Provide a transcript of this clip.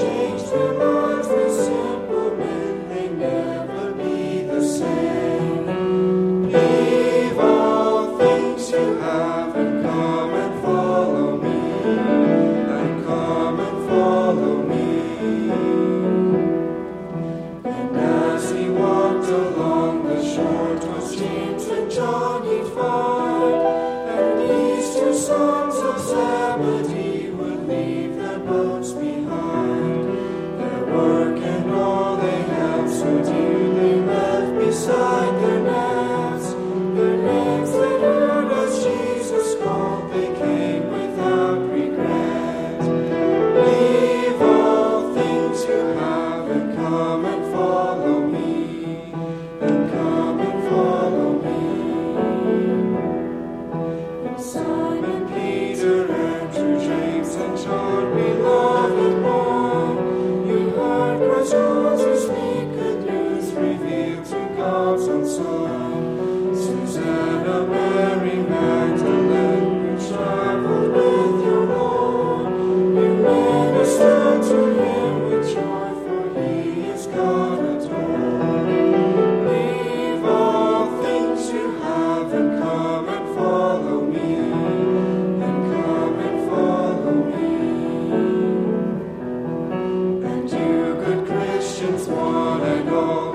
changed their lives, the simple men, they never be the same. Leave all things you have and come and follow me, and come and follow me. And as he walked along the shore, 'twas James and John he found, and these two sons of Zebedee would leave their boats behind. Their work and all they had so dear they left beside their nets. Their names they heard as Jesus called, they came without regret. Leave all things you have and come and follow me, and come and follow me. And Simon, Peter, Andrew, James, and John, beloved one, you heard Christ Jesus speak good news, revealed to God's own Son. Susanna, Mary Magdalene, who traveled with your Lord, you ministered to him with joy, for he is God adored. Leave all things you have and come and follow me, and come and follow me. And you, good Christians, one and all,